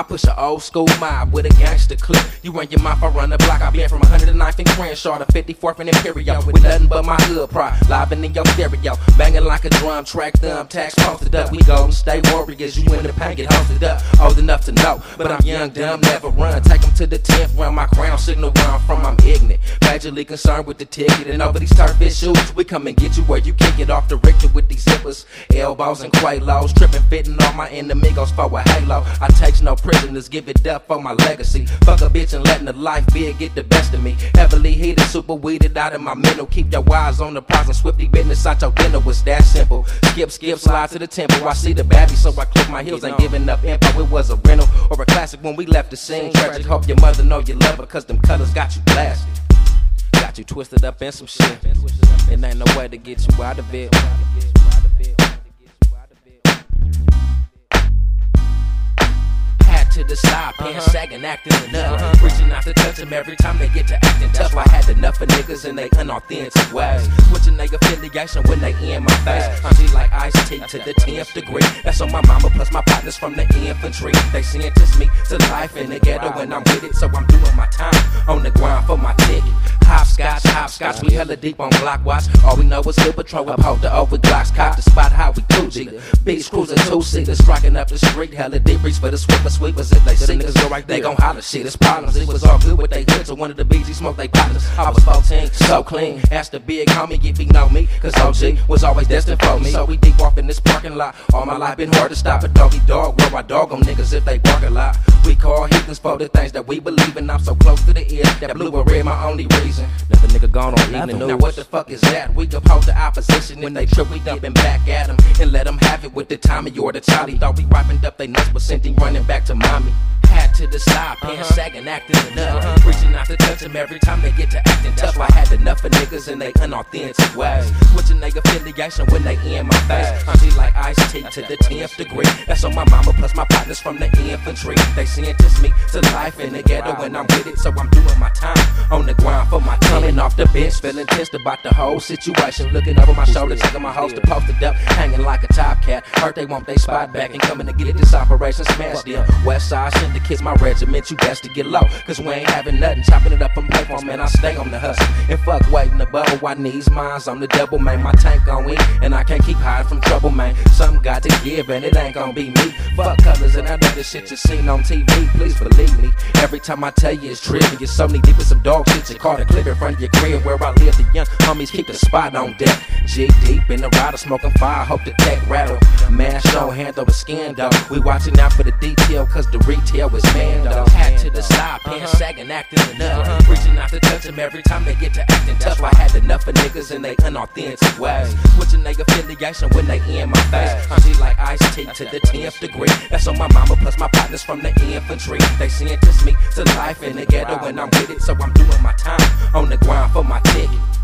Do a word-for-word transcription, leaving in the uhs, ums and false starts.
I push an old school mob with a gangster clip. You run your mouth, I run the block. I been from one hundred ninth and Crenshaw to fifty-fourth and Imperial with nothing but my hood pride. Live in your stereo, banging like a drum track, thumb tax posted up. We Golden State Warriors, you in the paint, get hosted up. Old enough to know, but I'm young, dumb, never run. Take them to the tenth round, my crown signal where I'm from, I'm ignorant. Majorly concerned with the ticket and over these turf issues. We come and get you where you can't get off the Richter with these zippers. Elbows and quaalos, tripping, fitting all my enemigos for a halo. I takes no prisoners, give it up for my legacy. Fuck a bitch and letting the life big get the best of me. Heavily heated, super weeded out of my mental. Keep your eyes on the prize and swiftly business out your dinner. It's that simple. Skip, skip, slide to the temple. I see the baddie, so I click my heels. Ain't giving up info. It was a rental or a classic when we left the scene. Tragic, hope your mother know you love her, cause them colors got you blasted. Got you twisted up in some shit. It ain't no way to get you out of it. To the side, pants uh-huh. sagging, acting enough. Uh-huh. Reaching out to touch them every time they get to acting tough. I had enough of niggas in they unauthentic ways. Switching their affiliation when they in my face. I'm G like Ice T to the tenth degree. That's on my mama plus my partners from the infantry. They sentence me to life in the ghetto and I'm with it, so I'm doing my time on the grind for my ticket. Hopscotch, hopscotch, we hella deep on block watch. All we know is Hill Patrol uphold the over Glocks. Cop the spot how we do G. Beach cruising two-seater, striking up the street. Hella deep reach for the sweeper sweepers. If they see niggas go right, they gon' holler shit. It's problems. It was all good with they hood, so one of the B G smoked they partners. I was fourteen, so clean. Asked the big homie if he know me, cause O G was always destined for me. So we deep off in this parking lot. All my life been hard to stop a doggy dog. Where I dog on niggas if they bark a lot. We call heathens for the things that we believe in. I'm so close to the ear that blue or red my only reason. Another nigga gone on evening news. Now what the fuck is that? We oppose the opposition. When they trip, we dumping back at them and let them have it with the Tommy or the Charlie. Thought we wrapping up they nuts, but sent him running back to mommy. Hat to the side, pants uh-huh. sagging, acting enough. Uh-huh. Reaching out to touch them every time they get to acting tough. I had enough of niggas in they unauthentic ways. Switching their affiliation when they in my face. I'm G like Ice T to the tenth degree. That's on my mama plus my partners from the infantry. They sentence me to life in the ghetto and I'm with it, so I'm doing my time on the grind for my time. Coming off the bench, feeling tense about the whole situation. Looking over my shoulder, taking my host to posted up, hanging like a top cat. Heard they want they spot back and coming to get it. This operation smash deal. West side send the kids my regiment, you best to get low, cause we ain't having nothing. Chopping it up from platform, man, I stay on the hustle. And fuck waiting above, I needs mines. I'm the devil, man, my tank gon' eat, and I can't keep hiding from trouble, man. Something got to give, and it ain't gon' be me. Fuck colors and that other shit you seen on T V, please believe me. Every time I tell you it's trippy, you're so knee deep in some dog shit. You caught a clip in front of your crib where I live. The young homies keep the spot on deck. G deep in the rider, smoking fire, hope the tech rattle. Man, show hand over skin, though. We watching out for the detail, cause the retail is man, though. Hat to the side, pants sagging, acting enough. Reaching out to touch them every time they get to acting tough. I had enough of niggas in they unauthentic ways. Switching their affiliation when they in my face. I'm G like Ice T to the tenth degree. That's on my mama plus my partners from the infantry. They sentence me to life in the ghetto and I'm with it, so I'm doing my time on the grind for my ticket.